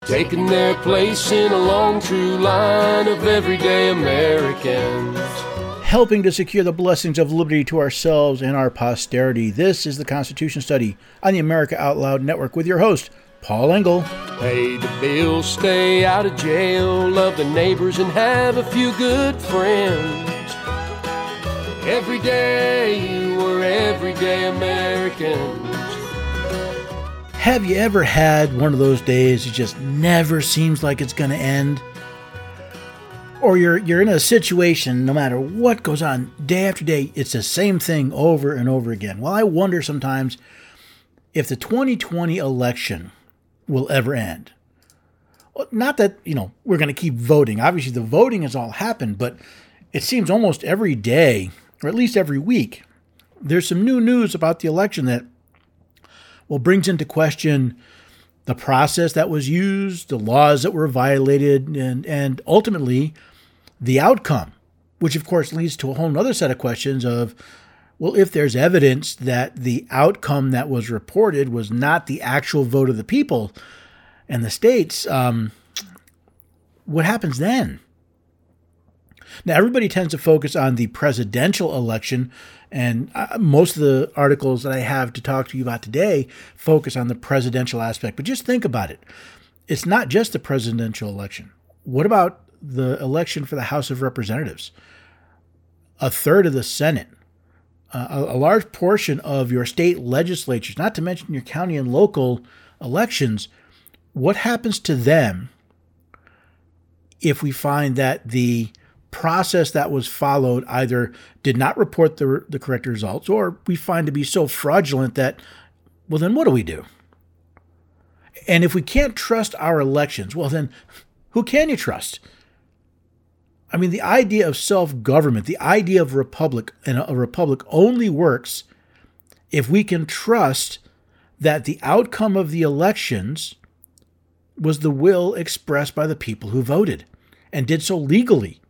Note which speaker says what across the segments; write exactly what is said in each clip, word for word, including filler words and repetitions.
Speaker 1: taking their place in a long, true line of everyday Americans.
Speaker 2: Helping to secure the blessings of liberty to ourselves and our posterity. This is the Constitution Study on the America Out Loud Network with your host, Paul Engel.
Speaker 1: Pay the bills, stay out of jail, love the neighbors, and have a few good friends. Every day, we're everyday Americans.
Speaker 2: Have you ever had one of those days it just never seems like it's going to end? Or you're you're in a situation, no matter what goes on, day after day, it's the same thing over and over again. Well, I wonder sometimes if the twenty twenty election will ever end. Not that, you know, we're going to keep voting. Obviously, the voting has all happened, but it seems almost every day, or at least every week, there's some new news about the election that, well, brings into question the process that was used, the laws that were violated, and, and ultimately the outcome, which of course leads to a whole other set of questions of, well, if there's evidence that the outcome that was reported was not the actual vote of the people and the states, um, what happens then? Now, everybody tends to focus on the presidential election, and uh, most of the articles that I have to talk to you about today focus on the presidential aspect. But just think about it. It's not just the presidential election. What about the election for the House of Representatives? A third of the Senate, uh, a, a large portion of your state legislatures, not to mention your county and local elections. What happens to them if we find that the process that was followed either did not report the, the correct results, or we find to be so fraudulent that, well, then what do we do? And if we can't trust our elections, well, then who can you trust? I mean, the idea of self-government, the idea of republic, and a republic only works if we can trust that the outcome of the elections was the will expressed by the people who voted and did so legally.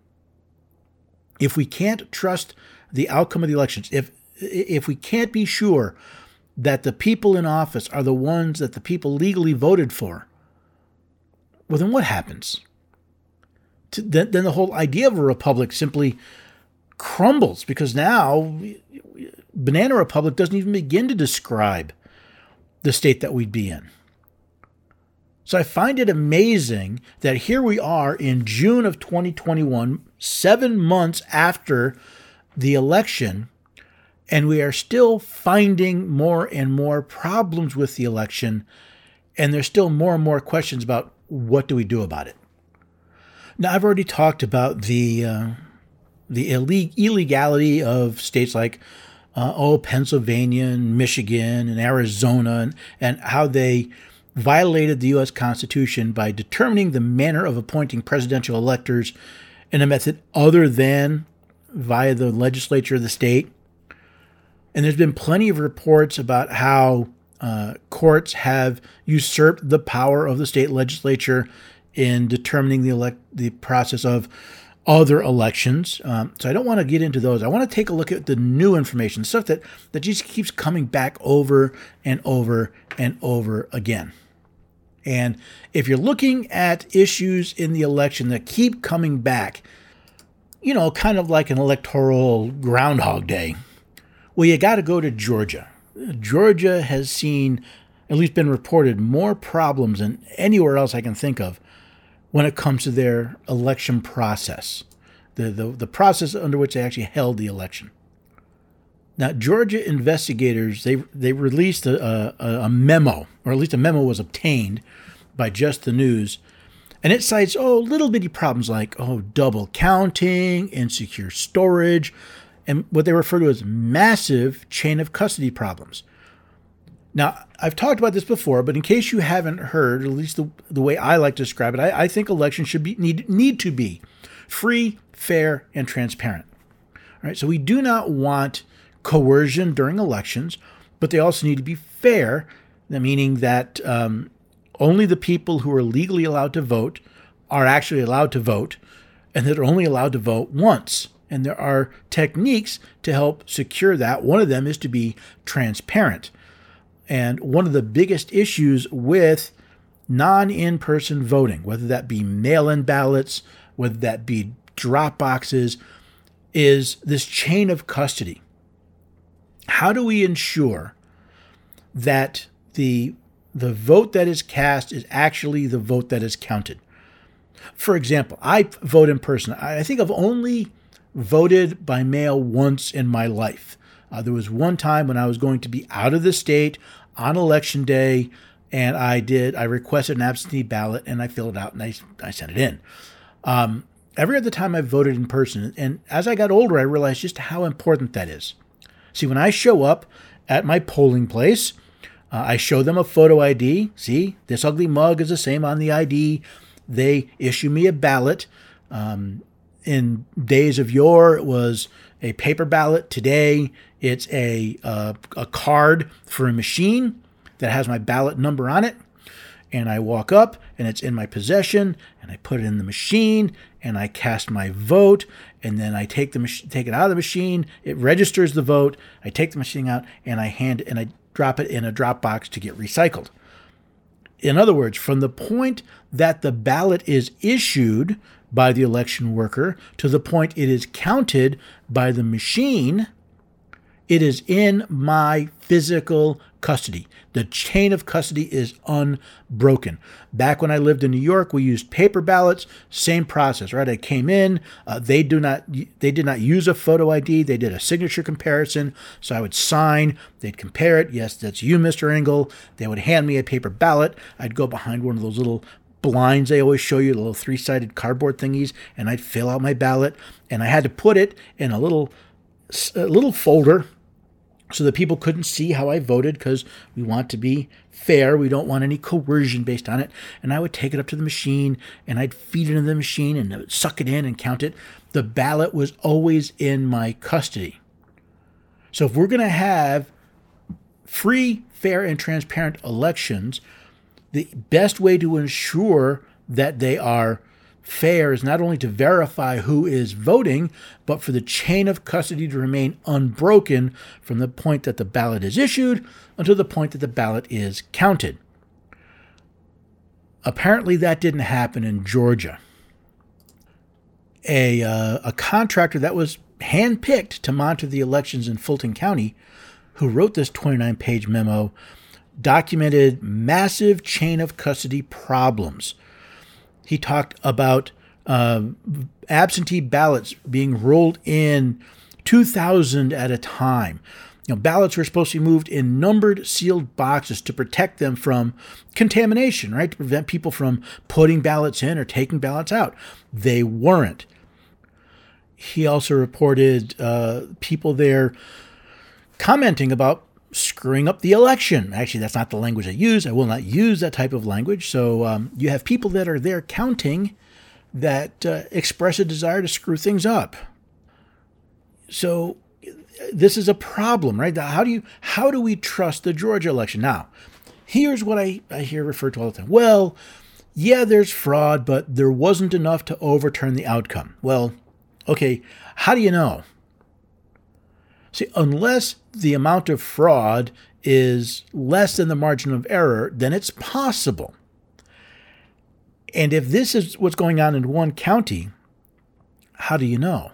Speaker 2: If we can't trust the outcome of the elections, if if we can't be sure that the people in office are the ones that the people legally voted for, well, then what happens? To, then, then the whole idea of a republic simply crumbles, because now Banana Republic doesn't even begin to describe the state that we'd be in. So I find it amazing that here we are in June of twenty twenty-one, seven months after the election, and we are still finding more and more problems with the election, and there's still more and more questions about what do we do about it. Now, I've already talked about the uh, the illeg- illegality of states like uh, oh, Pennsylvania and Michigan and Arizona, and, and how they violated the U S Constitution by determining the manner of appointing presidential electors in a method other than via the legislature of the state. And there's been plenty of reports about how uh, courts have usurped the power of the state legislature in determining the elect the process of other elections. Um, so I don't want to get into those. I want to take a look at the new information, stuff that, that just keeps coming back over and over and over again. And if you're looking at issues in the election that keep coming back, you know, kind of like an electoral Groundhog Day, well, you got to go to Georgia. Georgia has seen, at least been reported, more problems than anywhere else I can think of when it comes to their election process, the, the, the process under which they actually held the election. Now, Georgia investigators, they they released a, a, a memo, or at least a memo was obtained by Just the News, and it cites, oh, little bitty problems like, oh, double counting, insecure storage, and what they refer to as massive chain of custody problems. Now, I've talked about this before, but in case you haven't heard, at least the, the way I like to describe it, I, I think elections should be need, need to be free, fair, and transparent. All right, so we do not want coercion during elections, but they also need to be fair, meaning that um, only the people who are legally allowed to vote are actually allowed to vote, and that are only allowed to vote once. And there are techniques to help secure that. One of them is to be transparent. And one of the biggest issues with non-in-person voting, whether that be mail-in ballots, whether that be drop boxes, is this chain of custody. How do we ensure that the the vote that is cast is actually the vote that is counted? For example, I vote in person. I think I've only voted by mail once in my life. Uh, there was one time when I was going to be out of the state on election day, and I did. I requested an absentee ballot, and I filled it out, and I, I sent it in. Um, every other time I voted in person, and as I got older, I realized just how important that is. See, when I show up at my polling place, uh, I show them a photo I D. See, this ugly mug is the same on the I D. They issue me a ballot. Um, in days of yore, it was a paper ballot. Today, it's a uh, a card for a machine that has my ballot number on it. And I walk up, and it's in my possession, and I put it in the machine, and I cast my vote, and then I take the mach- take it out of the machine. It registers the vote. I take the machine out, and I hand it, and I drop it in a drop box to get recycled. In other words, from the point that the ballot is issued by the election worker to the point it is counted by the machine, it is in my physical custody. The chain of custody is unbroken. Back when I lived in New York, we used paper ballots. Same process, right? I came in. Uh, they do not. They did not use a photo I D. They did a signature comparison. So I would sign. They'd compare it. Yes, that's you, Mister Engel. They would hand me a paper ballot. I'd go behind one of those little blinds they always show you, the little three-sided cardboard thingies, and I'd fill out my ballot. And I had to put it in a little, a little folder, so that people couldn't see how I voted, because we want to be fair. We don't want any coercion based on it. And I would take it up to the machine, and I'd feed it into the machine, and it would suck it in and count it. The ballot was always in my custody. So if we're going to have free, fair, and transparent elections, the best way to ensure that they are fair is not only to verify who is voting, but for the chain of custody to remain unbroken from the point that the ballot is issued until the point that the ballot is counted. Apparently that didn't happen in Georgia. A, uh, a contractor that was handpicked to monitor the elections in Fulton County, who wrote this twenty-nine page memo, documented massive chain of custody problems. He talked about uh, absentee ballots being rolled in two thousand at a time. You know, ballots were supposed to be moved in numbered, sealed boxes to protect them from contamination, right? To prevent people from putting ballots in or taking ballots out. They weren't. He also reported uh, people there commenting about screwing up the election. Actually, that's not the language I use. I will not use that type of language. So um, you have people that are there counting that uh, express a desire to screw things up. So this is a problem, right? How do you how do we trust the Georgia election? Now, here's what I, I hear referred to all the time. Well, yeah, there's fraud, but there wasn't enough to overturn the outcome. Well, okay, how do you know? See, unless the amount of fraud is less than the margin of error, then it's possible. And if this is what's going on in one county, how do you know?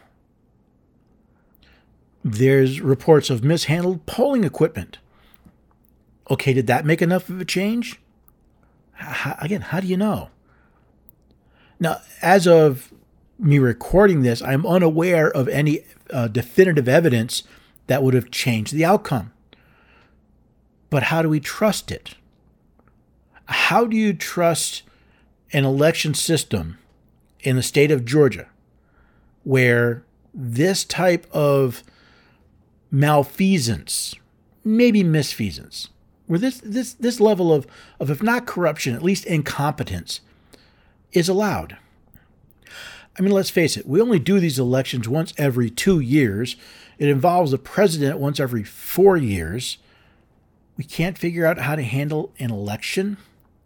Speaker 2: There's reports of mishandled polling equipment. Okay, did that make enough of a change? How, again, how do you know? Now, as of me recording this, I'm unaware of any uh, definitive evidence that would have changed the outcome. But how do we trust it? How do you trust an election system in the state of Georgia where this type of malfeasance, maybe misfeasance, where this this this level of, of if not corruption, at least incompetence is allowed? I mean, let's face it, we only do these elections once every two years. It involves a president once every four years. We can't figure out how to handle an election.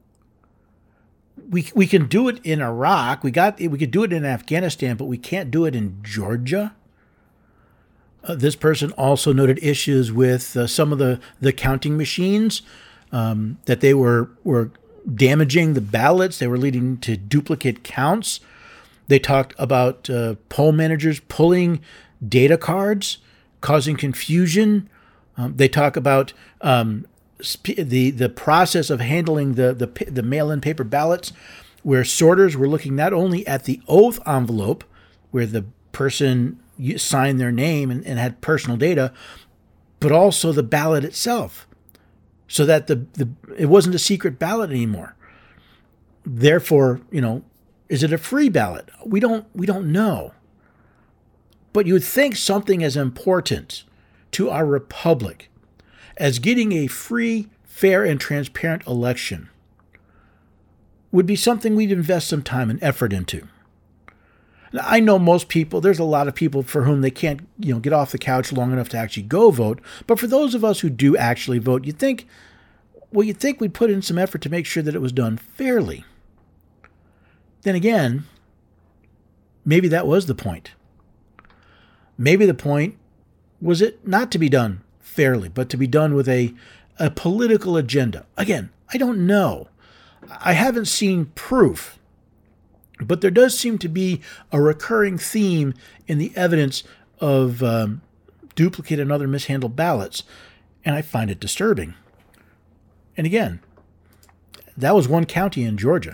Speaker 2: We we can do it in Iraq. We got we could do it in Afghanistan, but we can't do it in Georgia. Uh, this person also noted issues with uh, some of the, the counting machines, um, that they were were damaging the ballots. They were leading to duplicate counts. They talked about uh, poll managers pulling data cards, causing confusion. Um, they talk about um, sp- the the process of handling the, the the mail-in paper ballots, where sorters were looking not only at the oath envelope, where the person signed their name and, and had personal data, but also the ballot itself, so that the, the it wasn't a secret ballot anymore. Therefore, you know, is it a free ballot? We don't we don't know. But you would think something as important to our republic as getting a free, fair, and transparent election would be something we'd invest some time and effort into. Now, I know most people, there's a lot of people for whom they can't, you know, get off the couch long enough to actually go vote. But for those of us who do actually vote, you'd think, well, you'd think we'd put in some effort to make sure that it was done fairly. Then again, maybe that was the point. Maybe the point was it not to be done fairly, but to be done with a, a political agenda. Again, I don't know. I haven't seen proof, but there does seem to be a recurring theme in the evidence of um, duplicate and other mishandled ballots, and I find it disturbing. And again, that was one county in Georgia.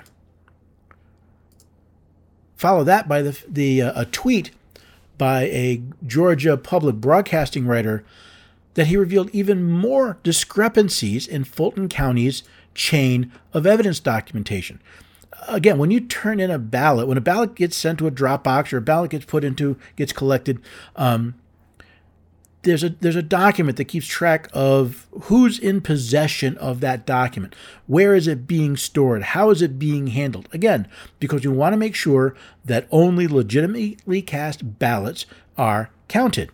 Speaker 2: Follow that by the the uh, a tweet by a Georgia public broadcasting writer that he revealed even more discrepancies in Fulton County's chain of evidence documentation. Again, when you turn in a ballot, when a ballot gets sent to a drop box or a ballot gets put into, gets collected, um, there's a there's a document that keeps track of who's in possession of that document. Where is it being stored? How is it being handled? Again, because you want to make sure that only legitimately cast ballots are counted.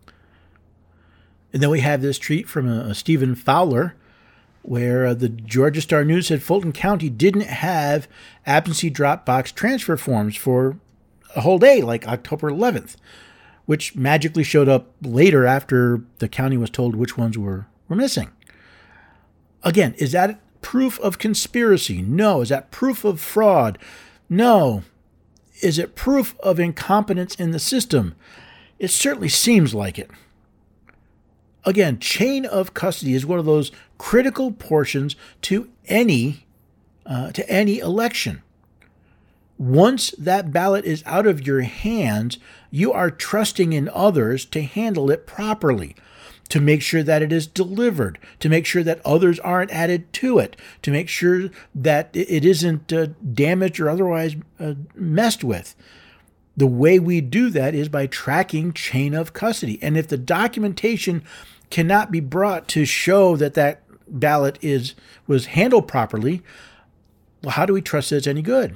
Speaker 2: And then we have this tweet from uh, Stephen Fowler, where uh, the Georgia Star News said Fulton County didn't have absentee drop box transfer forms for a whole day, like October eleventh, which magically showed up later after the county was told which ones were, were missing. Again, is that proof of conspiracy? No. Is that proof of fraud? No. Is it proof of incompetence in the system? It certainly seems like it. Again, chain of custody is one of those critical portions to any uh, to any election. Once that ballot is out of your hands, you are trusting in others to handle it properly, to make sure that it is delivered, to make sure that others aren't added to it, to make sure that it isn't uh, damaged or otherwise uh, messed with. The way we do that is by tracking chain of custody. And if the documentation cannot be brought to show that that ballot is was handled properly, well, how do we trust that it's any good?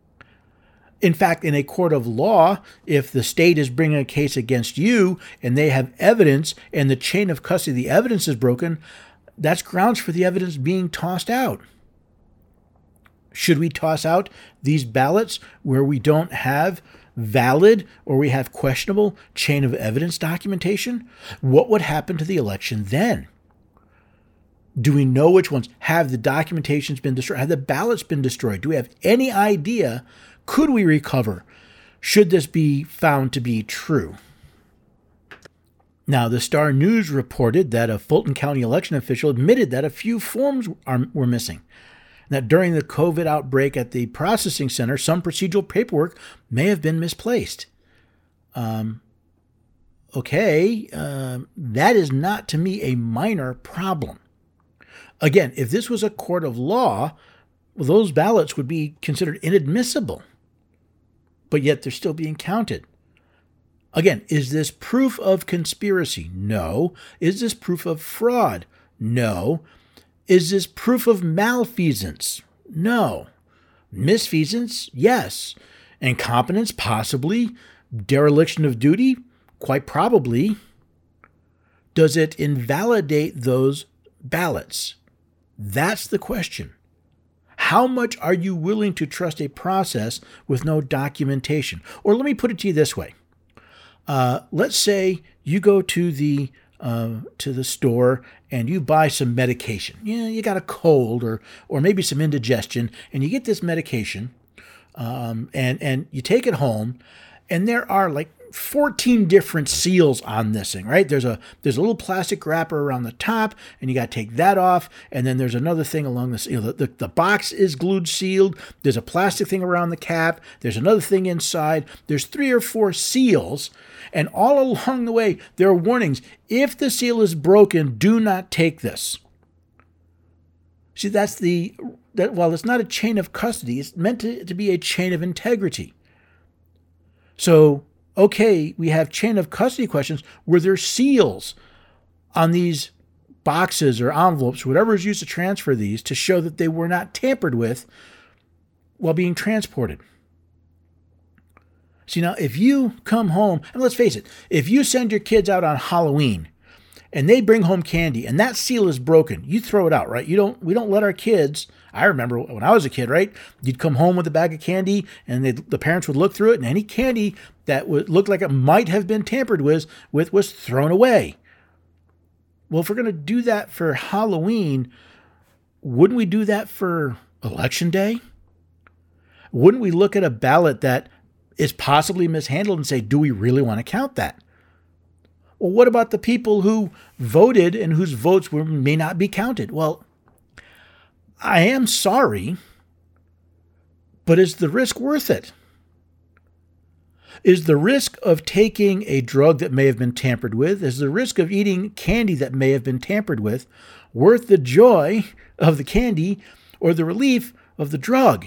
Speaker 2: In fact, in a court of law, if the state is bringing a case against you and they have evidence and the chain of custody, the evidence is broken, that's grounds for the evidence being tossed out. Should we toss out these ballots where we don't have valid or we have questionable chain of evidence documentation? What would happen to the election then? Do we know which ones? Have the documentations been destroyed? Have the ballots been destroyed? Do we have any idea? Could we recover? Should this be found to be true? Now, the Star News reported that a Fulton County election official admitted that a few forms are, were missing. That during the COVID outbreak at the processing center, some procedural paperwork may have been misplaced. Um, okay, uh, that is not to me a minor problem. Again, if this was a court of law, well, those ballots would be considered inadmissible, but yet they're still being counted. Again, is this proof of conspiracy? No. Is this proof of fraud? No. Is this proof of malfeasance? No. Misfeasance? Yes. Incompetence? Possibly. Dereliction of duty? Quite probably. Does it invalidate those ballots? That's the question. How much are you willing to trust a process with no documentation? Or let me put it to you this way. Uh, let's say you go to the uh, to the store and you buy some medication. Yeah, you got a cold or or maybe some indigestion, and you get this medication, um, and and you take it home, and there are like fourteen different seals on this thing, right? There's a there's a little plastic wrapper around the top, and you got to take that off, and then there's another thing along this. You know, the, the the box is glued sealed. There's a plastic thing around the cap. There's another thing inside. There's three or four seals, and all along the way there are warnings. If the seal is broken, do not take this. See, that's the that. While it's not a chain of custody, it's meant to, to be a chain of integrity. So, okay, we have chain of custody questions where there's seals on these boxes or envelopes, whatever is used to transfer these, to show that they were not tampered with while being transported. See, now, if you come home, and let's face it, if you send your kids out on Halloween and they bring home candy and that seal is broken, you throw it out, right? You don't. We don't let our kids. I remember when I was a kid, right? You'd come home with a bag of candy, and the parents would look through it, and any candy that would look like it might have been tampered with, with was thrown away. Well, if we're going to do that for Halloween, wouldn't we do that for Election Day? Wouldn't we look at a ballot that is possibly mishandled and say, do we really want to count that? Well, what about the people who voted and whose votes were, may not be counted? Well, I am sorry, but is the risk worth it? Is the risk of taking a drug that may have been tampered with, is the risk of eating candy that may have been tampered with, worth the joy of the candy or the relief of the drug?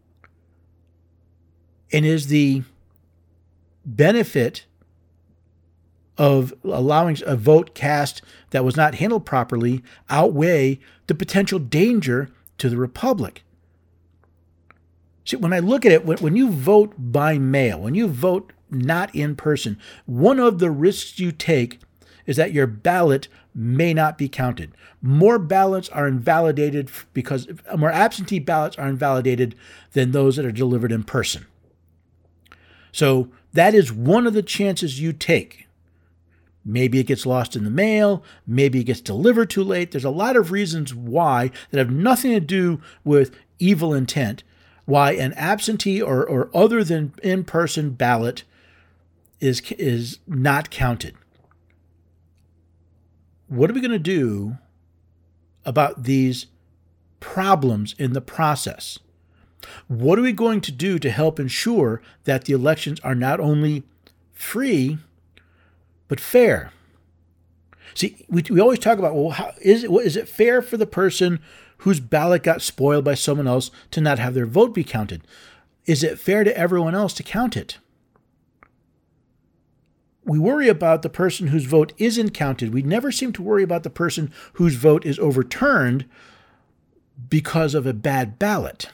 Speaker 2: And is the benefit of allowing a vote cast that was not handled properly outweigh the potential danger to the republic? See, when I look at it, when, when you vote by mail, when you vote not in person, one of the risks you take is that your ballot may not be counted. More ballots are invalidated because more absentee ballots are invalidated than those that are delivered in person. So that is one of the chances you take. Maybe it gets lost in the mail. Maybe it gets delivered too late. There's a lot of reasons why that have nothing to do with evil intent, why an absentee or, or other than in-person ballot is, is not counted. What are we going to do about these problems in the process? What are we going to do to help ensure that the elections are not only free, but fair? See, we, we always talk about, well, how, is, it, is it fair for the person whose ballot got spoiled by someone else to not have their vote be counted? Is it fair to everyone else to count it? We worry about the person whose vote isn't counted. We never seem to worry about the person whose vote is overturned because of a bad ballot.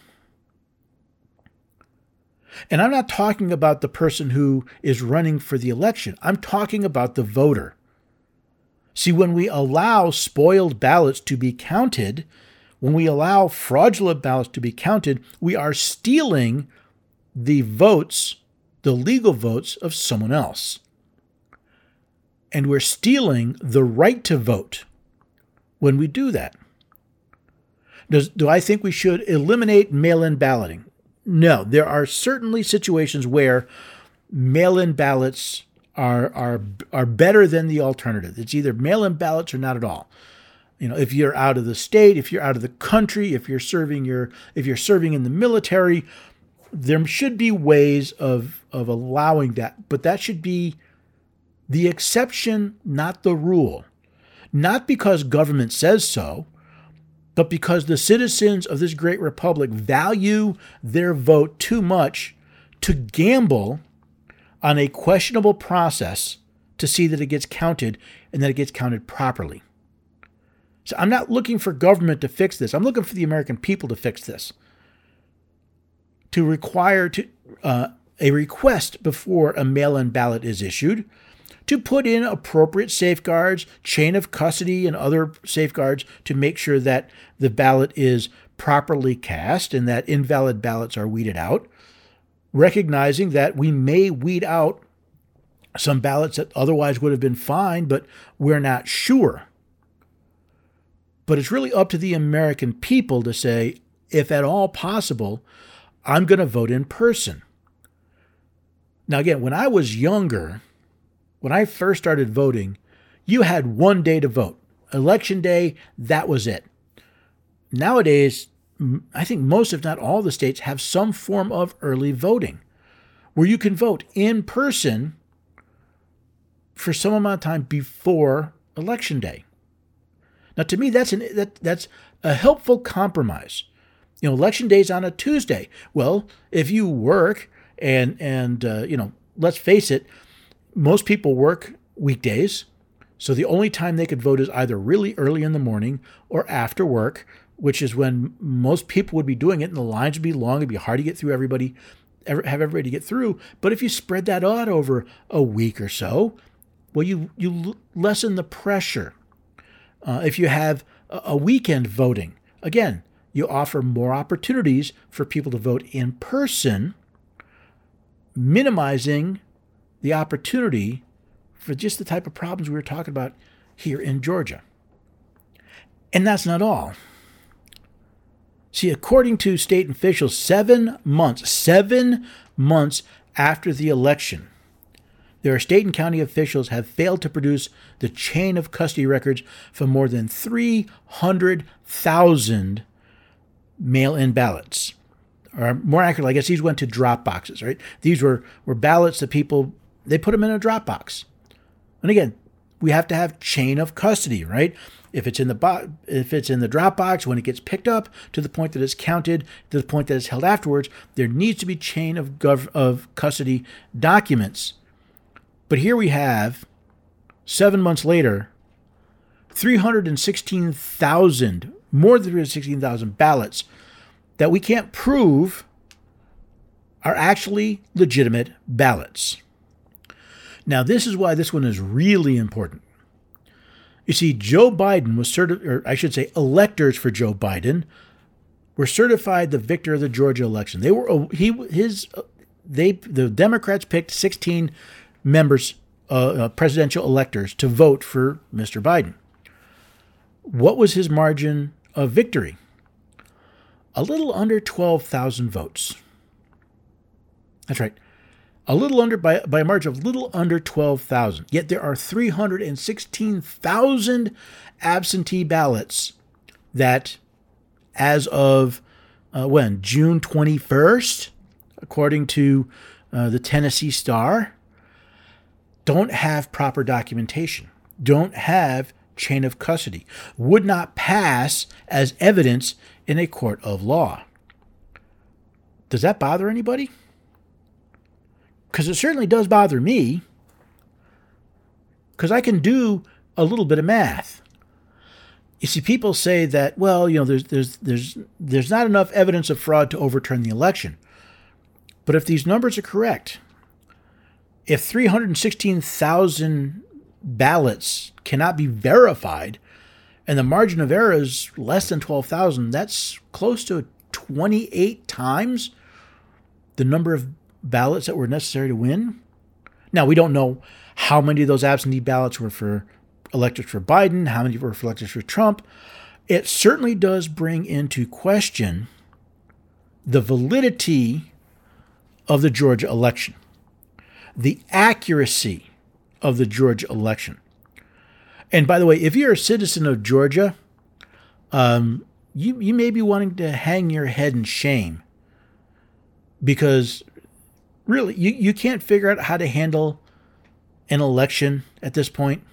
Speaker 2: And I'm not talking about the person who is running for the election. I'm talking about the voter. See, when we allow spoiled ballots to be counted, when we allow fraudulent ballots to be counted, we are stealing the votes, the legal votes of someone else. And we're stealing the right to vote when we do that. Does, do I think we should eliminate mail-in balloting? No, there are certainly situations where mail-in ballots are are are better than the alternative. It's either mail-in ballots or not at all. You know, if you're out of the state, if you're out of the country, if you're serving your if you're serving in the military, there should be ways of of allowing that, but that should be the exception, not the rule. Not because government says so, but because the citizens of this great republic value their vote too much to gamble on a questionable process to see that it gets counted and that it gets counted properly. So I'm not looking for government to fix this. I'm looking for the American people to fix this. To require to uh, a request before a mail-in ballot is issued, to put in appropriate safeguards, chain of custody, and other safeguards to make sure that the ballot is properly cast and that invalid ballots are weeded out, recognizing that we may weed out some ballots that otherwise would have been fine, but we're not sure. But it's really up to the American people to say, if at all possible, I'm going to vote in person. Now, again, when I was younger, when I first started voting, you had one day to vote. Election day, that was it. Nowadays, I think most, if not all, the states have some form of early voting where you can vote in person for some amount of time before Election Day. Now, to me, that's an that that's a helpful compromise. You know, Election Day is on a Tuesday. Well, if you work and and uh, you know, let's face it, most people work weekdays, so the only time they could vote is either really early in the morning or after work, which is when most people would be doing it, and the lines would be long. It'd be hard to get through everybody, have everybody to get through. But if you spread that out over a week or so, well, you you lessen the pressure. Uh, if you have a weekend voting, again, you offer more opportunities for people to vote in person, minimizing the opportunity for just the type of problems we were talking about here in Georgia. And that's not all. See, according to state officials, seven months, seven months after the election, there are state and county officials have failed to produce the chain of custody records for more than three hundred thousand mail-in ballots. Or more accurately, I guess these went to drop boxes, right? These were, were ballots that people, they put them in a drop box. And again, we have to have chain of custody, right? If it's in the bo- if it's in the drop box, when it gets picked up to the point that it's counted, to the point that it's held afterwards, there needs to be chain of gov- of custody documents. But here we have, seven months later, three hundred sixteen thousand, more than three hundred sixteen thousand ballots that we can't prove are actually legitimate ballots. Now, this is why this one is really important. You see, Joe Biden was certified, or I should say electors for Joe Biden were certified the victor of the Georgia election. They were, he, his, they, the Democrats picked sixteen members, uh, uh, presidential electors to vote for Mister Biden. What was his margin of victory? A little under twelve thousand votes. That's right. A little under, by, by a margin of little under twelve thousand. Yet there are three hundred sixteen thousand absentee ballots that, as of uh, when? June twenty-first, according to uh, the Tennessee Star, don't have proper documentation, don't have chain of custody, would not pass as evidence in a court of law. Does that bother anybody? Because it certainly does bother me, because I can do a little bit of math. You see, people say that, well, you know, there's there's there's there's not enough evidence of fraud to overturn the election. But if these numbers are correct, if three hundred sixteen thousand ballots cannot be verified, and the margin of error is less than twelve thousand, that's close to twenty-eight times the number of ballots that were necessary to win. Now, we don't know how many of those absentee ballots were for electors for Biden, how many were for electors for Trump. It certainly does bring into question the validity of the Georgia election, the accuracy of the Georgia election. And by the way, if you're a citizen of Georgia, um, you, you may be wanting to hang your head in shame, because really, you, you can't figure out how to handle an election at this point.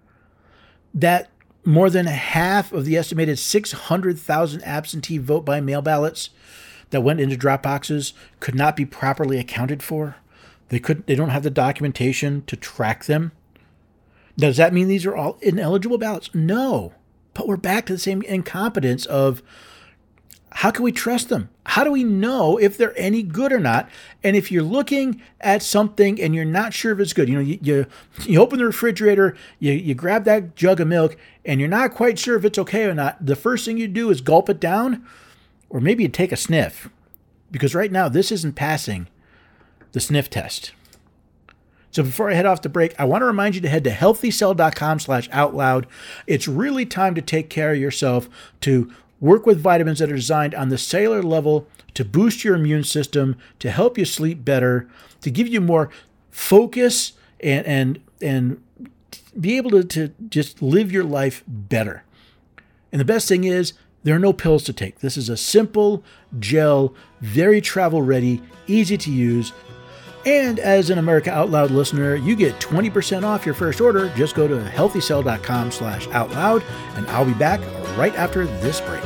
Speaker 2: That more than half of the estimated six hundred thousand absentee vote by mail ballots that went into drop boxes could not be properly accounted for. They could they don't have the documentation to track them. Does that mean these are all ineligible ballots? No. But we're back to the same incompetence of, how can we trust them? How do we know if they're any good or not? And if you're looking at something and you're not sure if it's good, you know, you you, you open the refrigerator, you, you grab that jug of milk, and you're not quite sure if it's okay or not, the first thing you do is gulp it down, or maybe you take a sniff. Because right now, this isn't passing the sniff test. So before I head off the break, I want to remind you to head to healthycell.com slash outloud. It's really time to take care of yourself, to work with vitamins that are designed on the cellular level to boost your immune system, to help you sleep better, to give you more focus and and and be able to, to just live your life better. And the best thing is, there are no pills to take. This is a simple gel, very travel ready, easy to use. And as an America Out Loud listener, you get twenty percent off your first order. Just go to healthycell.com slash outloud, and I'll be back right after this break.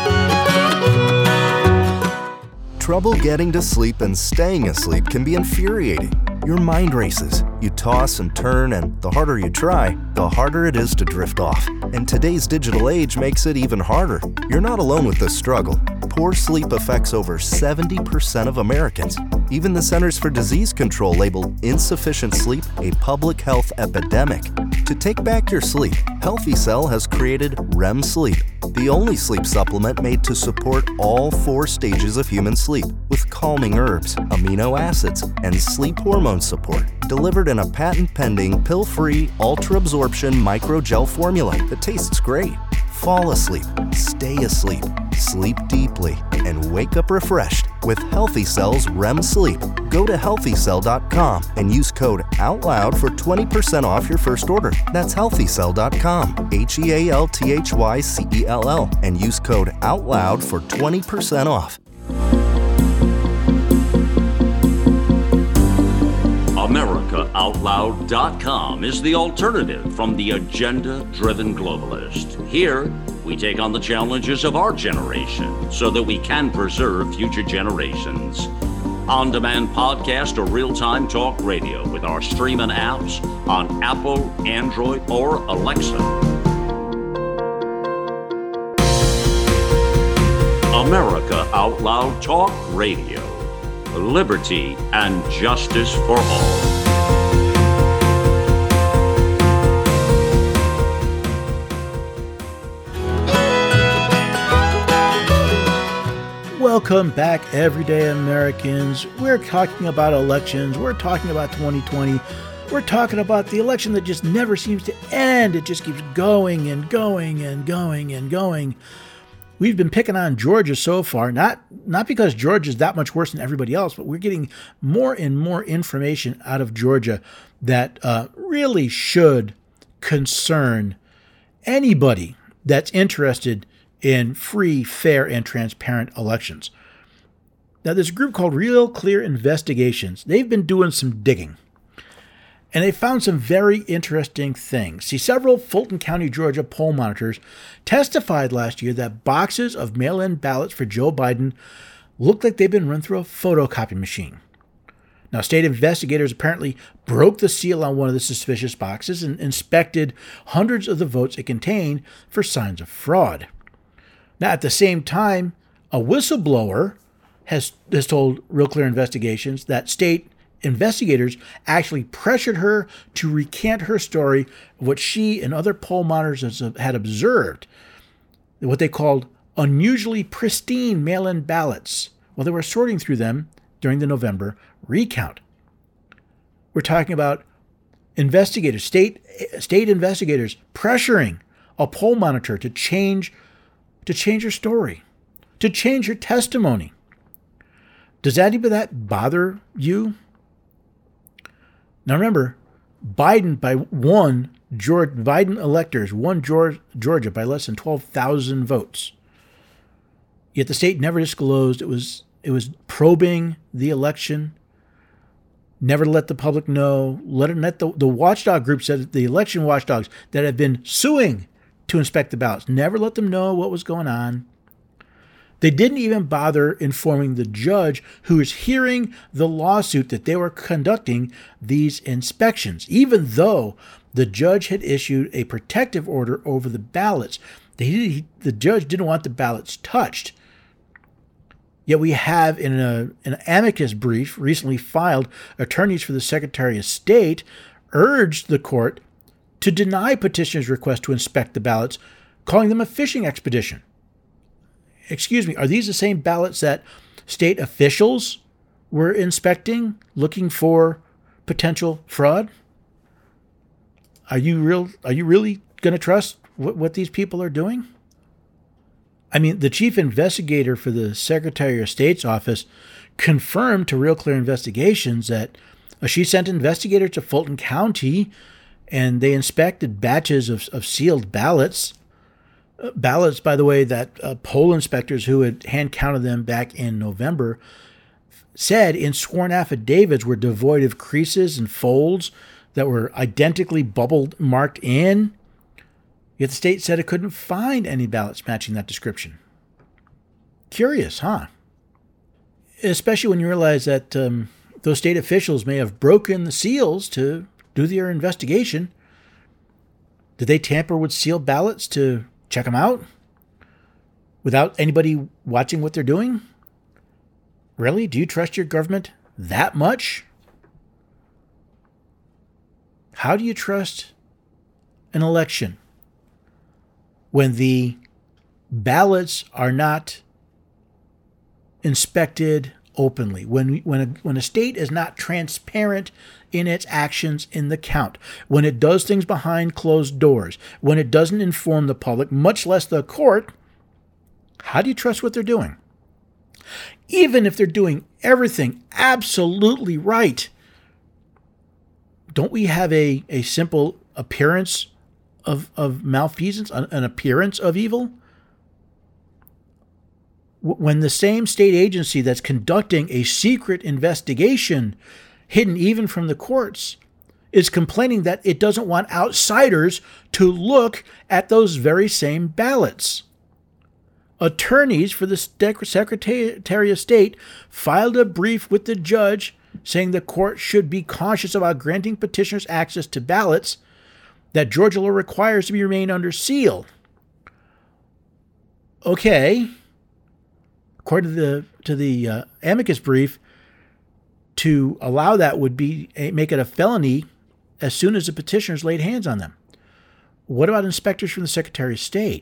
Speaker 3: Trouble getting to sleep and staying asleep can be infuriating. Your mind races. You toss and turn, and the harder you try, the harder it is to drift off. And today's digital age makes it even harder. You're not alone with this struggle. Poor sleep affects over seventy percent of Americans. Even the Centers for Disease Control labeled insufficient sleep a public health epidemic. To take back your sleep, Healthy Cell has created R E M Sleep, the only sleep supplement made to support all four stages of human sleep with calming herbs, amino acids, and sleep hormone support, delivered in a patent-pending, pill-free, ultra-absorption microgel formula that tastes great. Fall asleep, stay asleep, sleep deeply, and wake up refreshed with Healthy Cell's R E M Sleep. Go to healthy cell dot com and use code OUTLOUD for twenty percent off your first order. That's healthy cell dot com, H E A L T H Y C E L L, and use code OUTLOUD for twenty percent off.
Speaker 4: America Out Loud dot com is the alternative from the agenda-driven globalist. Here, we take on the challenges of our generation so that we can preserve future generations. On-demand podcast or real-time talk radio with our streaming apps on Apple, Android, or Alexa. America Out Loud Talk Radio. Liberty and justice for all.
Speaker 2: Welcome back, everyday Americans. We're talking about elections. We're talking about twenty twenty. We're talking about the election that just never seems to end. It just keeps going and going and going and going. We've been picking on Georgia so far, not not because Georgia is that much worse than everybody else, but we're getting more and more information out of Georgia that uh, really should concern anybody that's interested in free, fair, and transparent elections. Now, this group called Real Clear Investigations, they've been doing some digging. And they found some very interesting things. See, several Fulton County, Georgia poll monitors testified last year that boxes of mail-in ballots for Joe Biden looked like they've been run through a photocopy machine. Now, state investigators apparently broke the seal on one of the suspicious boxes and inspected hundreds of the votes it contained for signs of fraud. Now, at the same time, a whistleblower has, has told Real Clear Investigations that state investigators actually pressured her to recant her story of what she and other poll monitors had observed, what they called unusually pristine mail-in ballots, while they were sorting through them during the November recount. We're talking about investigators, state state investigators pressuring a poll monitor to change to change her story, to change her testimony. Does any of that bother you? Now remember, Biden by one, George, Biden electors won George, Georgia by less than twelve thousand votes. Yet the state never disclosed it was it was probing the election, never let the public know. Let, let the, the watchdog group said that the election watchdogs that have been suing to inspect the ballots, never let them know what was going on. They didn't even bother informing the judge who is hearing the lawsuit that they were conducting these inspections, even though the judge had issued a protective order over the ballots. The, the judge didn't want the ballots touched. Yet we have, in a, an amicus brief recently filed, attorneys for the Secretary of State urged the court to deny petitioners' request to inspect the ballots, calling them a fishing expedition. Excuse me, are these the same ballots that state officials were inspecting, looking for potential fraud? Are you real? Are you really going to trust what, what these people are doing? I mean, the chief investigator for the Secretary of State's office confirmed to Real Clear Investigations that uh, she sent investigators to Fulton County, and they inspected batches of, of sealed ballots. Uh, ballots, by the way, that uh, poll inspectors who had hand counted them back in November said in sworn affidavits were devoid of creases and folds that were identically bubbled marked in. Yet the state said it couldn't find any ballots matching that description. Curious, huh? Especially when you realize that um, those state officials may have broken the seals to do their investigation. Did they tamper with sealed ballots to check them out without anybody watching what they're doing? Really? Do you trust your government that much? How do you trust an election when the ballots are not inspected openly, when when a, when a state is not transparent in its actions in the count, when it does things behind closed doors, when it doesn't inform the public, much less the court? How do you trust what they're doing? Even if they're doing everything absolutely right, don't we have a, a simple appearance of, of malfeasance, an, an appearance of evil? When the same state agency that's conducting a secret investigation, hidden even from the courts, is complaining that it doesn't want outsiders to look at those very same ballots. Attorneys for the Secretary of State filed a brief with the judge saying the court should be cautious about granting petitioners access to ballots that Georgia law requires to be remain under seal. Okay. According to the to the uh, amicus brief, to allow that would be a, make it a felony as soon as the petitioners laid hands on them. What about inspectors from the Secretary of State?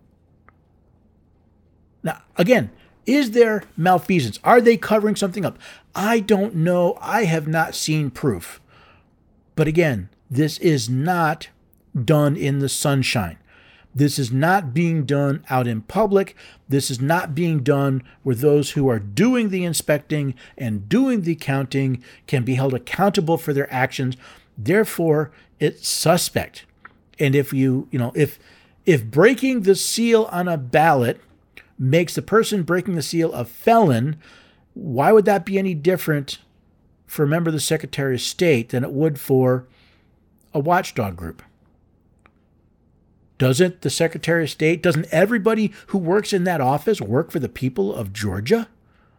Speaker 2: Now, again, is there malfeasance? Are they covering something up? I don't know. I have not seen proof. But again, this is not done in the sunshine. This is not being done out in public. This is not being done where those who are doing the inspecting and doing the counting can be held accountable for their actions. Therefore, it's suspect. And if you, you know, if if breaking the seal on a ballot makes the person breaking the seal a felon, why would that be any different for a member of the Secretary of State than it would for a watchdog group? Doesn't the Secretary of State, doesn't everybody who works in that office work for the people of Georgia?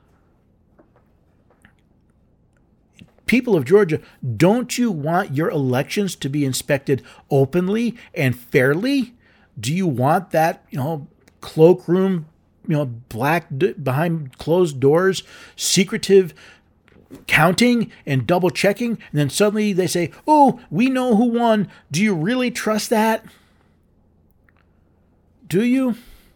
Speaker 2: People of Georgia, don't you want your elections to be inspected openly and fairly? Do you want that, you know, cloakroom, you know, black d- behind closed doors, secretive counting and double checking? And then suddenly they say, oh, we know who won. Do you really trust that? Do you?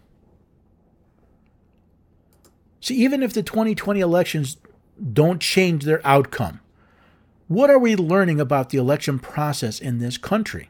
Speaker 2: See, even if the twenty twenty elections don't change their outcome, what are we learning about the election process in this country?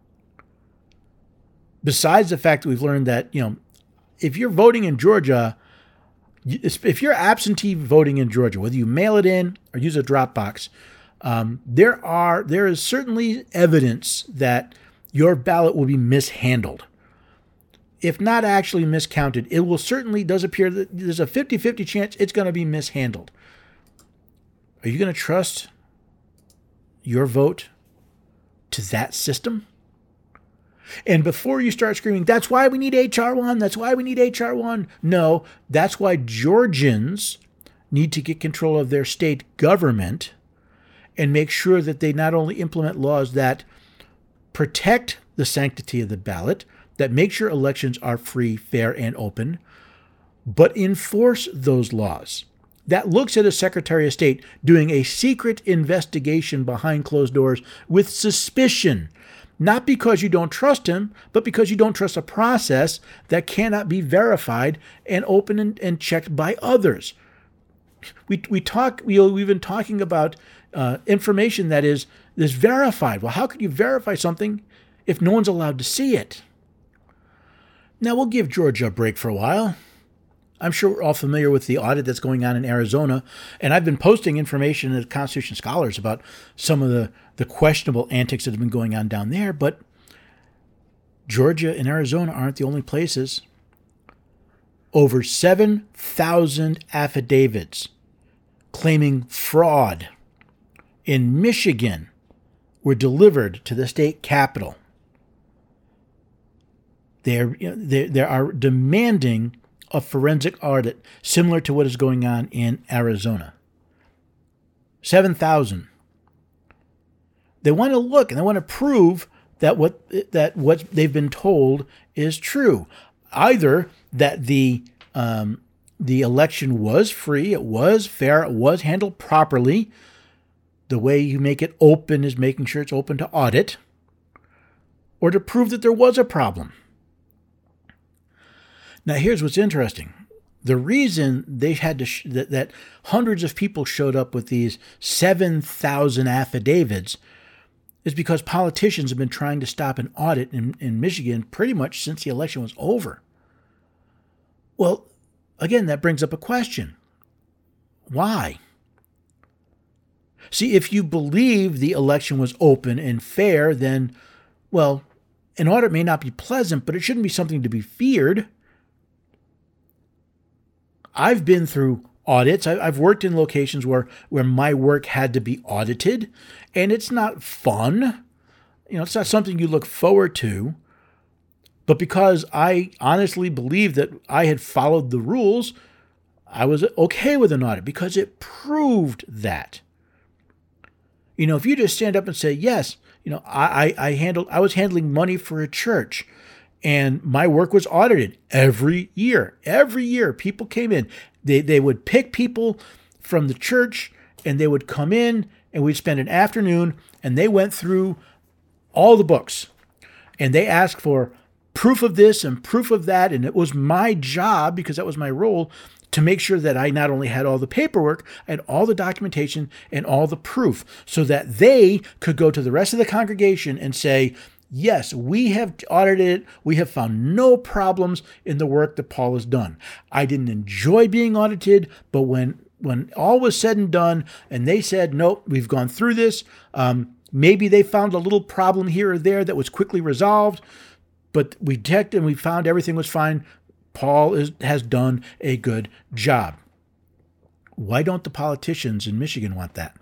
Speaker 2: Besides the fact that we've learned that, you know, if you're voting in Georgia, if you're absentee voting in Georgia, whether you mail it in or use a drop box, um, there are there is certainly evidence that your ballot will be mishandled. If not actually miscounted, it will certainly does appear that there's a fifty-fifty chance it's going to be mishandled. Are you going to trust your vote to that system? And before you start screaming, that's why we need H R one, that's why we need H R one. No, that's why Georgians need to get control of their state government and make sure that they not only implement laws that protect the sanctity of the ballot, that make sure elections are free, fair, and open, but enforce those laws. That looks at a Secretary of State doing a secret investigation behind closed doors with suspicion, not because you don't trust him, but because you don't trust a process that cannot be verified and open and, and checked by others. we we talk we we've been talking about uh, information that is is verified. Well, how could you verify something if no one's allowed to see it? Now we'll give Georgia a break for a while. I'm sure we're all familiar with the audit that's going on in Arizona, and I've been posting information to Constitution Scholars about some of the, the questionable antics that have been going on down there, but Georgia and Arizona aren't the only places. Over seven thousand affidavits claiming fraud in Michigan were delivered to the state capitol. They're, they they are demanding a forensic audit similar to what is going on in Arizona. seven thousand. They want to look and they want to prove that what that what they've been told is true. Either that the um, the election was free, it was fair, it was handled properly. The way you make it open is making sure it's open to audit, or to prove that there was a problem. Now, here's what's interesting. The reason they had to sh- that, that hundreds of people showed up with these seven thousand affidavits is because politicians have been trying to stop an audit in, in Michigan pretty much since the election was over. Well, again, that brings up a question. Why? See, if you believe the election was open and fair, then, well, an audit may not be pleasant, but it shouldn't be something to be feared. I've been through audits. I've worked in locations where, where my work had to be audited, and it's not fun. You know, it's not something you look forward to. But because I honestly believed that I had followed the rules, I was okay with an audit because it proved that. You know, if you just stand up and say, yes, you know, I, I, I handled, I was handling money for a church, and my work was audited every year. Every year, people came in. They they would pick people from the church, and they would come in, and we'd spend an afternoon, and they went through all the books, and they asked for proof of this and proof of that, and it was my job, because that was my role, to make sure that I not only had all the paperwork, I had all the documentation and all the proof, so that they could go to the rest of the congregation and say, yes, we have audited it. We have found no problems in the work that Paul has done. I didn't enjoy being audited, but when when all was said and done, and they said, nope, we've gone through this, um, maybe they found a little problem here or there that was quickly resolved, but we checked and we found everything was fine. Paul is, has done a good job. Why don't the politicians in Michigan want that?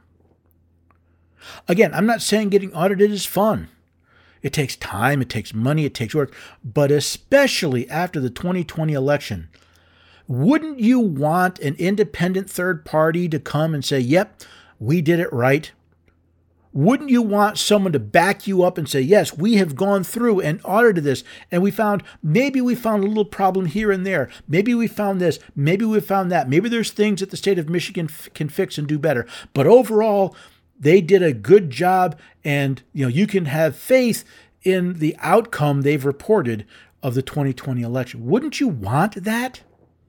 Speaker 2: Again, I'm not saying getting audited is fun. It takes time, it takes money, it takes work, but especially after the twenty twenty election, wouldn't you want an independent third party to come and say, yep, we did it right? Wouldn't you want someone to back you up and say, yes, we have gone through and audited this, and we found, maybe we found a little problem here and there. Maybe we found this, maybe we found that. Maybe there's things that the state of Michigan f- can fix and do better. But overall, they did a good job, and you know you can have faith in the outcome they've reported of the twenty twenty election. Wouldn't you want that?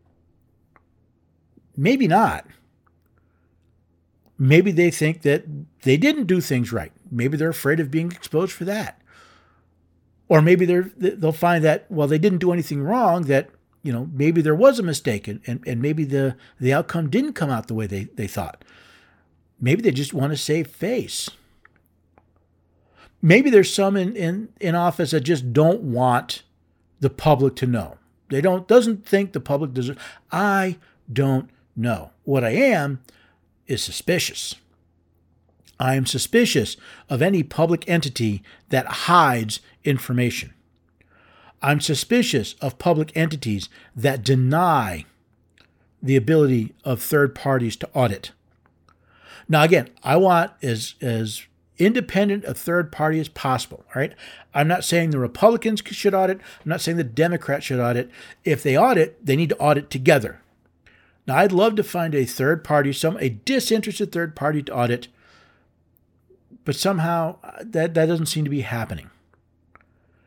Speaker 2: Maybe not. Maybe they think that they didn't do things right. Maybe they're afraid of being exposed for that. Or maybe they're, they'll find that, well, they didn't do anything wrong, that you know maybe there was a mistake, and, and, and maybe the, the outcome didn't come out the way they, they thought. Maybe they just want to save face. Maybe there's some in, in, in office that just don't want the public to know. They don't doesn't think the public deserves. I don't know. What I am is suspicious. I am suspicious of any public entity that hides information. I'm suspicious of public entities that deny the ability of third parties to audit. Now, again, I want as, as independent a third party as possible, all right? I'm not saying the Republicans should audit. I'm not saying the Democrats should audit. If they audit, they need to audit together. Now, I'd love to find a third party, some a disinterested third party to audit, but somehow that, that doesn't seem to be happening.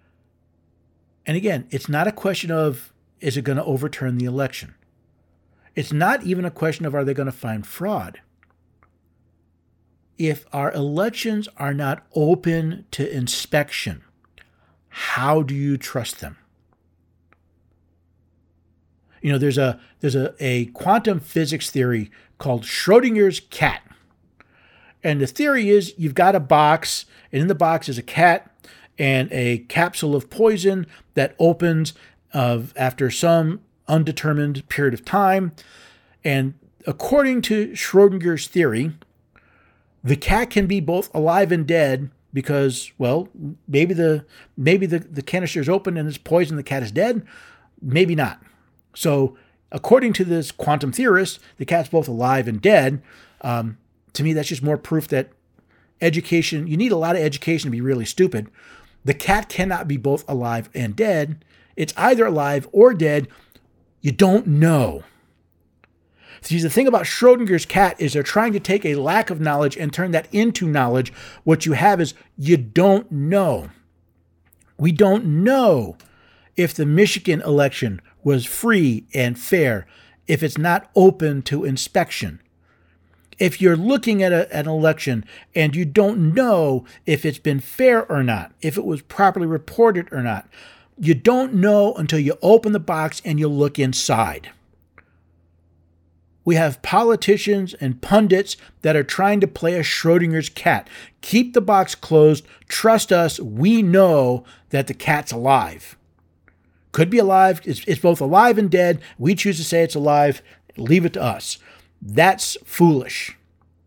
Speaker 2: And again, it's not a question of, is it going to overturn the election? It's not even a question of are they going to find fraud. If our elections are not open to inspection, how do you trust them? You know, there's a there's a, a quantum physics theory called Schrodinger's cat. And the theory is you've got a box, and in the box is a cat and a capsule of poison that opens uh, after some undetermined period of time. And according to Schrodinger's theory, the cat can be both alive and dead because, well, maybe the maybe the, the canister is open and it's poison, the cat is dead. Maybe not. So according to this quantum theorist, the cat's both alive and dead. Um, to me, that's just more proof that education, you need a lot of education to be really stupid. The cat cannot be both alive and dead. It's either alive or dead. You don't know. See, the thing about Schrodinger's cat is they're trying to take a lack of knowledge and turn that into knowledge. What you have is you don't know. We don't know if the Michigan election was free and fair, if it's not open to inspection. If you're looking at a, an election and you don't know if it's been fair or not, if it was properly reported or not, you don't know until you open the box and you look inside. We have politicians and pundits that are trying to play a Schrodinger's cat. Keep the box closed. Trust us. We know that the cat's alive. Could be alive. It's, it's both alive and dead. We choose to say it's alive. Leave it to us. That's foolish.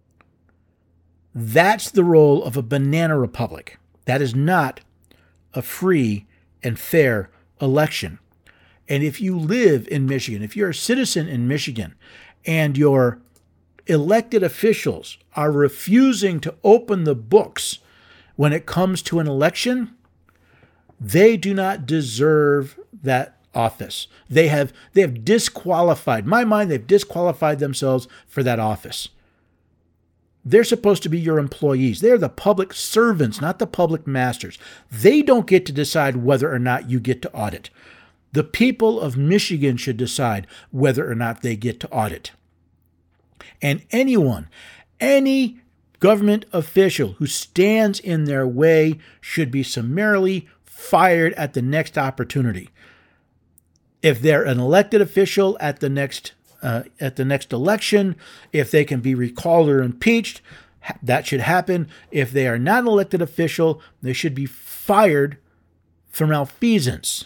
Speaker 2: That's the role of a banana republic. That is not a free and fair election. And if you live in Michigan, if you're a citizen in Michigan, and your elected officials are refusing to open the books when it comes to an election, they do not deserve that office. They have they have disqualified, in my mind, they've disqualified themselves for that office. They're supposed to be your employees. They're the public servants, not the public masters. They don't get to decide whether or not you get to audit. The people of Michigan should decide whether or not they get to audit. And anyone, any government official who stands in their way should be summarily fired at the next opportunity. If they're an elected official at the next uh, at the next election, if they can be recalled or impeached, that should happen. If they are not an elected official, they should be fired for malfeasance,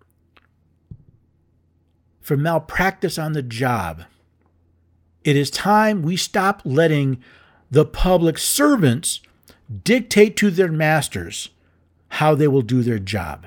Speaker 2: for malpractice on the job. It is time we stop letting the public servants dictate to their masters how they will do their job.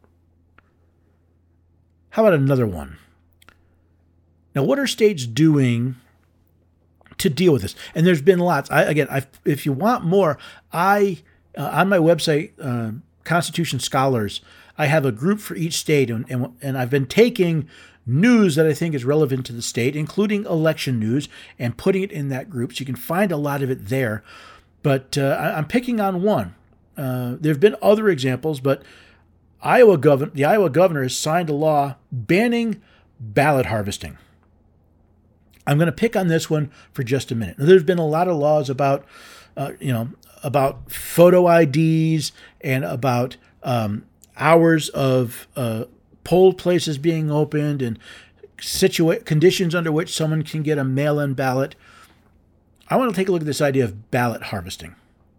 Speaker 2: How about another one? Now, what are states doing to deal with this? And there's been lots. I, again, I've, if you want more, I uh, on my website, uh, Constitution Scholars, I have a group for each state, and, and and I've been taking news that I think is relevant to the state, including election news, and putting it in that group. So you can find a lot of it there. But uh, I, I'm picking on one. Uh, there have been other examples, but Iowa governor, the Iowa governor has signed a law banning ballot harvesting. I'm going to pick on this one for just a minute. Now, there's been a lot of laws about, uh, you know, about photo I Ds and about um, hours of uh, poll places being opened and situa- conditions under which someone can get a mail-in ballot. I want to take a look at this idea of ballot harvesting.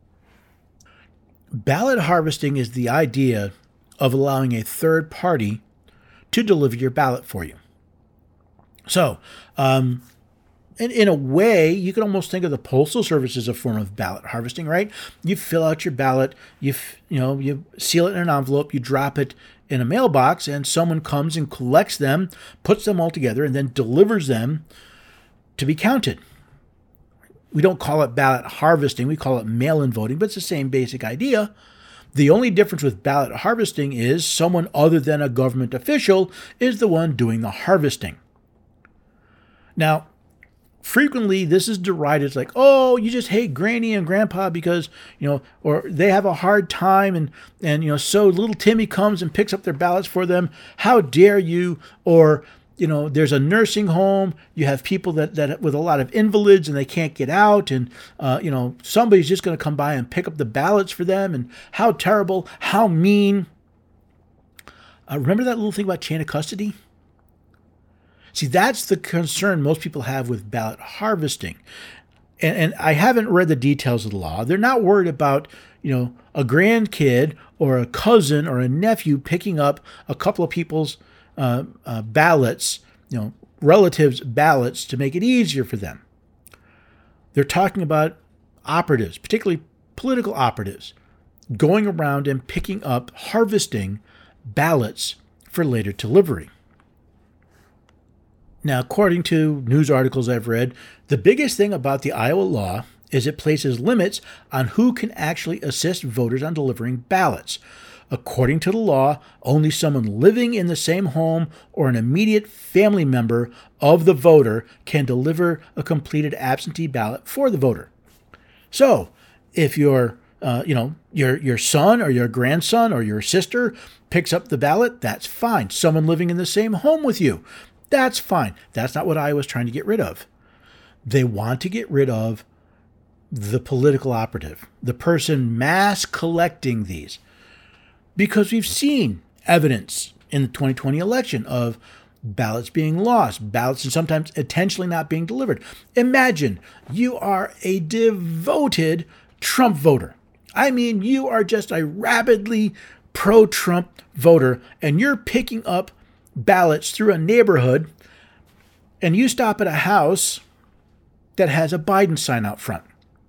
Speaker 2: Ballot harvesting is the idea of allowing a third party to deliver your ballot for you. So, um, in, in a way, you can almost think of the Postal Service as a form of ballot harvesting, right? You fill out your ballot, you f- you know, you seal it in an envelope, you drop it in a mailbox, and someone comes and collects them, puts them all together, and then delivers them to be counted. We don't call it ballot harvesting, we call it mail-in voting, but it's the same basic idea. The only difference with ballot harvesting is someone other than a government official is the one doing the harvesting. Now, frequently this is derided as like, oh, you just hate Granny and Grandpa because, you know, or they have a hard time and, and, you know, so little Timmy comes and picks up their ballots for them. How dare you? Or you know, there's a nursing home. You have people that, that with a lot of invalids and they can't get out. And, uh, you know, somebody's just going to come by and pick up the ballots for them. And how terrible, how mean. Uh, remember that little thing about chain of custody? See, that's the concern most people have with ballot harvesting. And, and I haven't read the details of the law. They're not worried about, you know, a grandkid or a cousin or a nephew picking up a couple of people's uh, uh, ballots, you know, relatives' ballots to make it easier for them. They're talking about operatives, particularly political operatives, going around and picking up, harvesting ballots for later delivery. Now, according to news articles I've read, the biggest thing about the Iowa law is it places limits on who can actually assist voters on delivering ballots. According to the law, only someone living in the same home or an immediate family member of the voter can deliver a completed absentee ballot for the voter. So, if your, uh, you know, your your son or your grandson or your sister picks up the ballot, that's fine. Someone living in the same home with you, that's fine. That's not what Iowa's trying to get rid of. They want to get rid of the political operative, the person mass collecting these. Because we've seen evidence in the twenty twenty election of ballots being lost, ballots and sometimes intentionally not being delivered. Imagine you are a devoted Trump voter. I mean, you are just a rabidly pro-Trump voter, and you're picking up ballots through a neighborhood, and you stop at a house that has a Biden sign out front.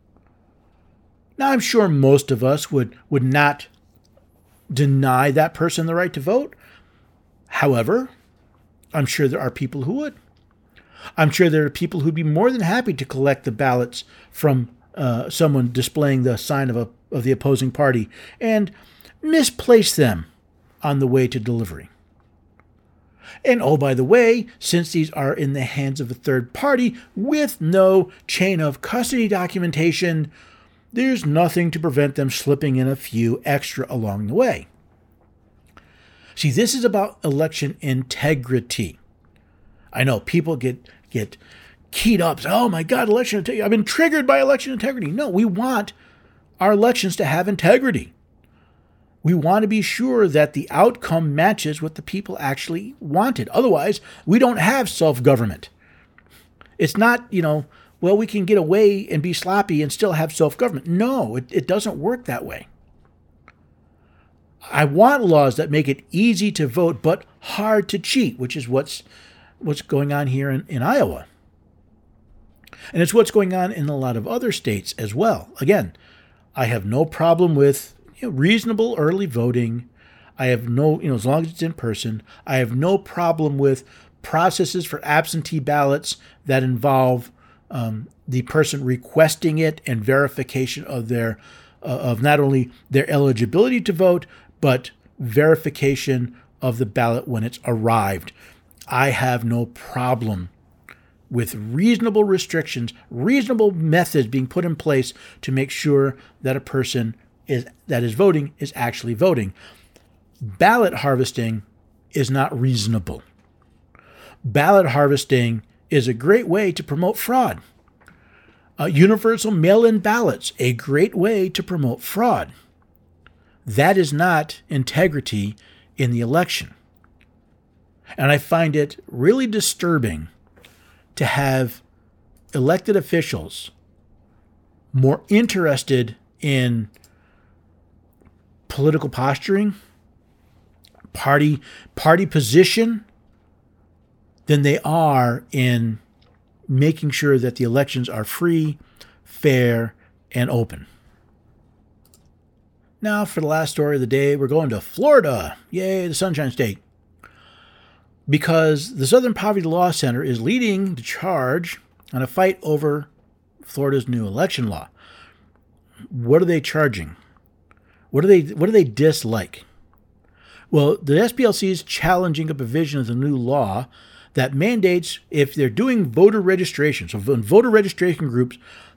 Speaker 2: Now, I'm sure most of us would, would not deny that person the right to vote. However, I'm sure there are people who would. I'm sure there are people who'd be more than happy to collect the ballots from uh, someone displaying the sign of, a, of the opposing party and misplace them on the way to delivery. And oh, by the way, since these are in the hands of a third party with no chain of custody documentation, there's nothing to prevent them slipping in a few extra along the way. See, this is about election integrity. I know people get get keyed up. Say, oh my God, election integrity. I've been triggered by election integrity. No, we want our elections to have integrity. We want to be sure that the outcome matches what the people actually wanted. Otherwise, we don't have self-government. It's not, you know, well, we can get away and be sloppy and still have self-government. No, it, it doesn't work that way. I want laws that make it easy to vote but hard to cheat, which is what's what's going on here in, in Iowa. And it's what's going on in a lot of other states as well. Again, I have no problem with you know, reasonable early voting. I have no, you know, as long as it's in person, I have no problem with processes for absentee ballots that involve um, the person requesting it and verification of their, uh, of not only their eligibility to vote, but verification of the ballot when it's arrived. I have no problem with reasonable restrictions, reasonable methods being put in place to make sure that a person is that is voting is actually voting. Ballot harvesting is not reasonable. Ballot harvesting is a great way to promote fraud. Uh, universal mail-in ballots, a great way to promote fraud. That is not integrity in the election. And I find it really disturbing to have elected officials more interested in political posturing, party party position, than they are in making sure that the elections are free, fair, and open. Now, for the last story of the day, we're going to Florida. Yay, the Sunshine State. Because the Southern Poverty Law Center is leading the charge on a fight over Florida's new election law. What are they charging? What do they what do they dislike? Well, the S P L C is challenging a provision of the new law that mandates if they're doing voter registration, so in voter registration groups,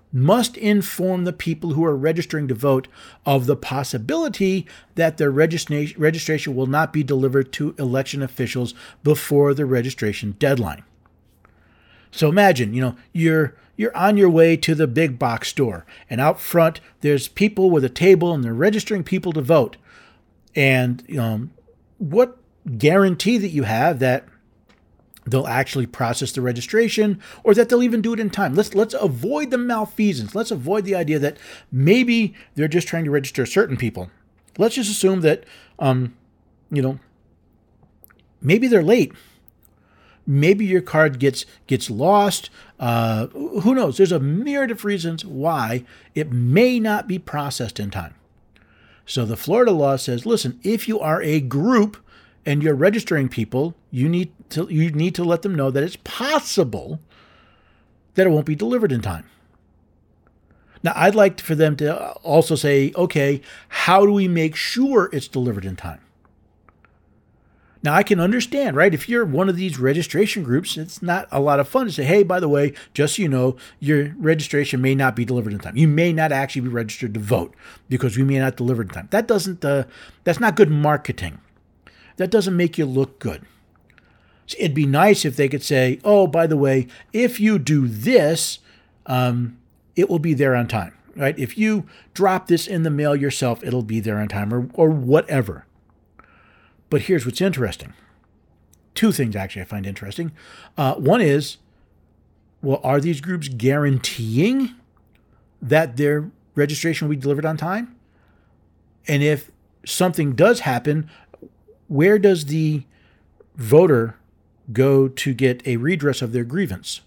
Speaker 2: must inform the people who are registering to vote of the possibility that their registra- registration will not be delivered to election officials before the registration deadline. So imagine, you know, you're you're on your way to the big box store, and out front there's people with a table and they're registering people to vote. And um, what guarantee that you have that they'll actually process the registration, or that they'll even do it in time? Let's let's avoid the malfeasance. Let's avoid the idea that maybe they're just trying to register certain people. Let's just assume that, um, you know, maybe they're late. Maybe your card gets gets lost. Uh, who knows? There's a myriad of reasons why it may not be processed in time. So the Florida law says, listen, if you are a group and you're registering people, you need to you need to let them know that it's possible that it won't be delivered in time. Now, I'd like for them to also say, okay, how do we make sure it's delivered in time? Now, I can understand, right? If you're one of these registration groups, it's not a lot of fun to say, hey, by the way, just so you know, your registration may not be delivered in time. You may not actually be registered to vote because we may not deliver in time. That doesn't, uh, that's not good marketing. That doesn't make you look good. So it'd be nice if they could say, oh, by the way, if you do this, um, it will be there on time, right? If you drop this in the mail yourself, it'll be there on time, or or whatever. But here's what's interesting. Two things, actually, I find interesting. Uh, one is, well, are these groups guaranteeing that their registration will be delivered on time? And if something does happen, where does the voter go to get a redress of their grievance?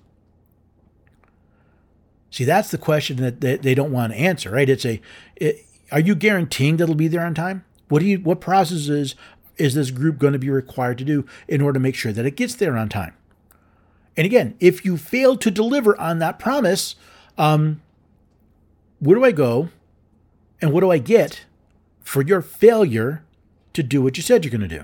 Speaker 2: See, that's the question that they don't want to answer, right? It's a, it, are you guaranteeing that it'll be there on time? What do you, what processes is this group going to be required to do in order to make sure that it gets there on time? And again, if you fail to deliver on that promise, um, where do I go and what do I get for your failure to do what you said you're going to do?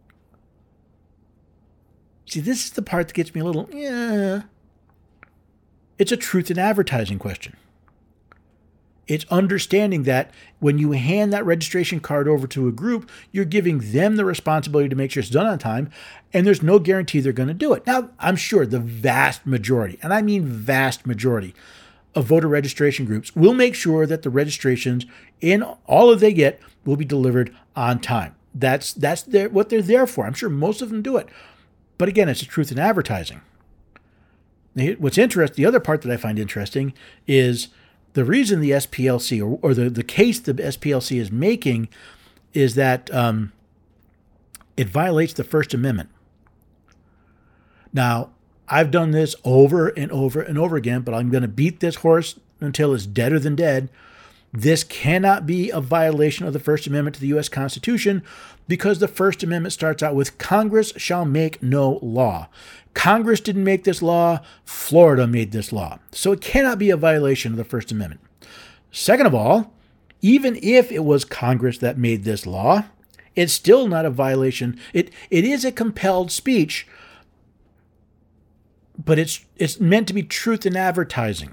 Speaker 2: See, this is the part that gets me a little, yeah. It's a truth in advertising question. It's understanding that when you hand that registration card over to a group, you're giving them the responsibility to make sure it's done on time, and there's no guarantee they're going to do it. Now, I'm sure the vast majority, and I mean vast majority, of voter registration groups will make sure that the registrations in all of they get will be delivered on time. That's that's their, what they're there for. I'm sure most of them do it. But again, it's a truth in advertising. What's interesting, the other part that I find interesting is the reason the S P L C, or, or the, the case the S P L C is making, is that um, it violates the First Amendment. Now, I've done this over and over and over again, but I'm going to beat this horse until it's deader than dead. This cannot be a violation of the First Amendment to the U S Constitution because the First Amendment starts out with Congress shall make no law. Congress didn't make this law. Florida made this law. So it cannot be a violation of the First Amendment. Second of all, even if it was Congress that made this law, it's still not a violation. It it is a compelled speech, but it's it's meant to be truth in advertising.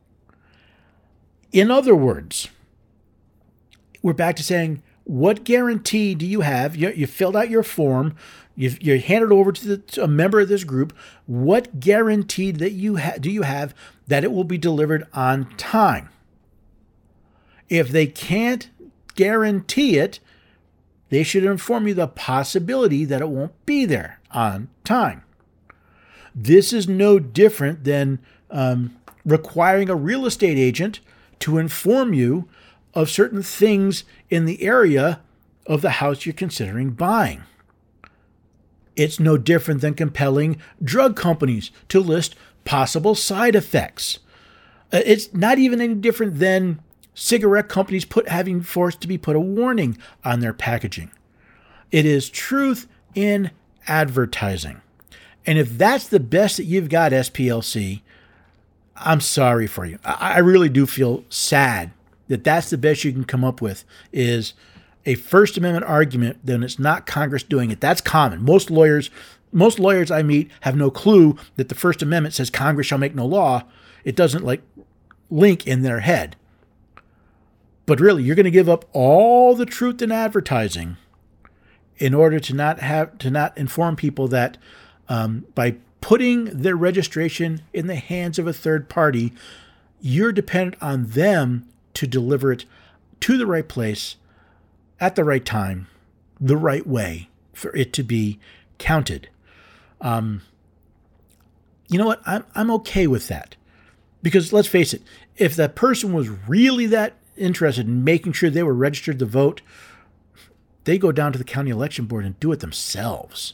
Speaker 2: In other words, we're back to saying, what guarantee do you have? You, you filled out your form. You've, you handed it over to, the, to a member of this group. What guarantee that you ha- do you have that it will be delivered on time? If they can't guarantee it, they should inform you the possibility that it won't be there on time. This is no different than um, requiring a real estate agent to inform you of certain things in the area of the house you're considering buying. It's no different than compelling drug companies to list possible side effects. It's not even any different than cigarette companies put having forced to be put a warning on their packaging. It is truth in advertising. And if that's the best that you've got, S P L C, I'm sorry for you. I really do feel sad that that's the best you can come up with, is a First Amendment argument, then it's not Congress doing it. That's common. Most lawyers, most lawyers I meet have no clue that the First Amendment says Congress shall make no law. It doesn't like link in their head. But really, you're going to give up all the truth in advertising in order to not have to not inform people that um, by putting their registration in the hands of a third party, you're dependent on them to deliver it to the right place at the right time, the right way for it to be counted. Um, you know what? I'm I'm okay with that, because let's face it, if that person was really that interested in making sure they were registered to vote, they go down to the county election board and do it themselves.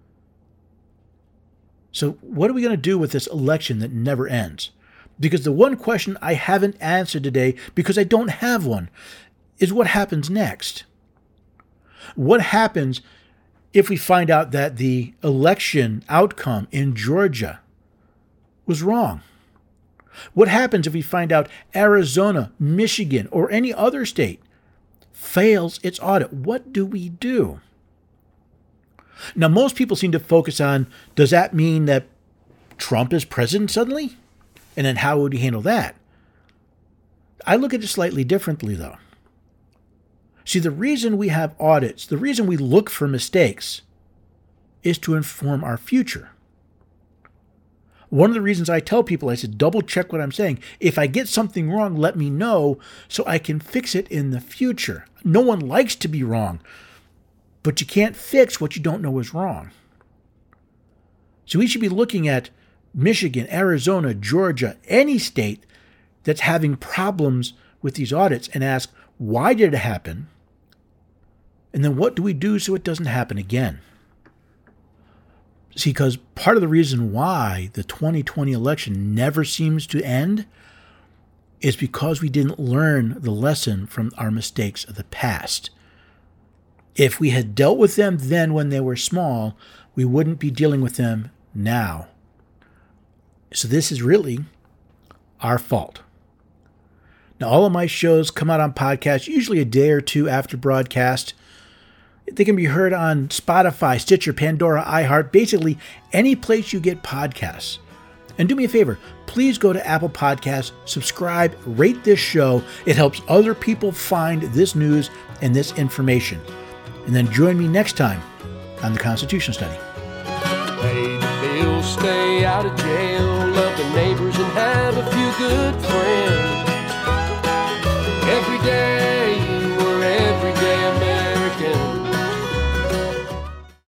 Speaker 2: So what are we going to do with this election that never ends? Because the one question I haven't answered today, because I don't have one, is what happens next? What happens if we find out that the election outcome in Georgia was wrong? What happens if we find out Arizona, Michigan, or any other state fails its audit? What do we do? Now, most people seem to focus on, does that mean that Trump is president suddenly? And then how would he handle that? I look at it slightly differently, though. See, the reason we have audits, the reason we look for mistakes, is to inform our future. One of the reasons I tell people, I said, double check what I'm saying. If I get something wrong, let me know so I can fix it in the future. No one likes to be wrong, but you can't fix what you don't know is wrong. So we should be looking at Michigan, Arizona, Georgia, any state that's having problems with these audits and ask, why did it happen? And then what do we do so it doesn't happen again? See, because part of the reason why the twenty twenty election never seems to end is because we didn't learn the lesson from our mistakes of the past. If we had dealt with them then when they were small, we wouldn't be dealing with them now. So this is really our fault. Now, all of my shows come out on podcast, usually a day or two after broadcast. They can be heard on Spotify, Stitcher, Pandora, iHeart, basically any place you get podcasts. And do me a favor, please go to Apple Podcasts, subscribe, rate this show. It helps other people find this news and this information. And then join me next time on the Constitution Study.
Speaker 1: Pay the bills, stay out of jail, love the neighbors, and have a few good friends.